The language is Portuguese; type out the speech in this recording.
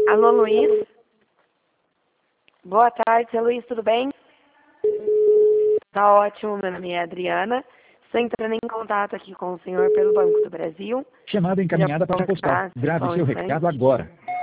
Alô, Luiz? Boa tarde, seu Luiz, tudo bem? Tá ótimo, meu nome é Adriana. Estou entrando em contato aqui com o senhor pelo Banco do Brasil. Chamada encaminhada para o postal. Grave seu recado agora.